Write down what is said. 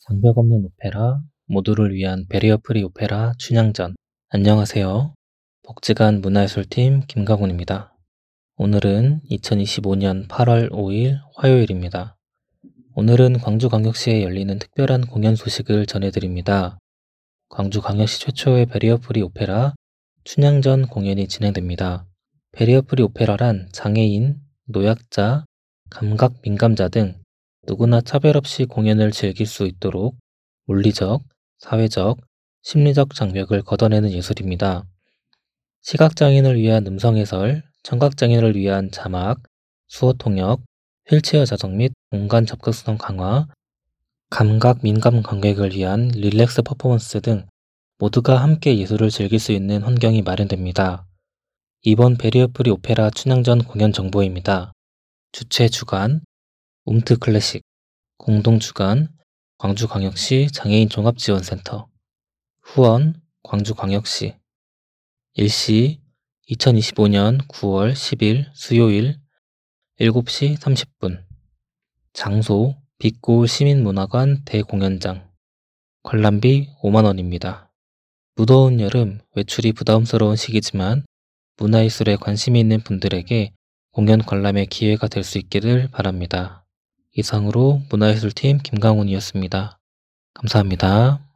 장벽 없는 오페라, 모두를 위한 배리어 프리 오페라 춘향전. 안녕하세요. 복지관 문화예술팀 김강훈입니다. 오늘은 2025년 8월 5일 화요일입니다. 오늘은 광주광역시에 열리는 특별한 공연 소식을 전해드립니다. 광주광역시 최초의 배리어 프리 오페라 춘향전 공연이 진행됩니다. 배리어 프리 오페라란 장애인, 노약자, 감각 민감자 등 누구나 차별 없이 공연을 즐길 수 있도록 물리적, 사회적, 심리적 장벽을 걷어내는 예술입니다. 시각장애인을 위한 음성 해설, 청각장애인을 위한 자막, 수어 통역, 휠체어 자석 및 공간 접근성 강화, 감각 민감 관객을 위한 릴렉스 퍼포먼스 등 모두가 함께 예술을 즐길 수 있는 환경이 마련됩니다. 이번 배리어 프리 오페라 춘향전 공연 정보입니다. 주최 주관, 움트 클래식, 공동 주관, 광주광역시 장애인 종합지원센터, 후원, 광주광역시, 일시 2025년 9월 10일 수요일 7시 30분, 장소 빛고울 시민문화관 대공연장, 관람비 5만원입니다. 무더운 여름 외출이 부담스러운 시기지만 문화예술에 관심이 있는 분들에게 공연 관람의 기회가 될 수 있기를 바랍니다. 이상으로 문화예술팀 김강훈이었습니다. 감사합니다.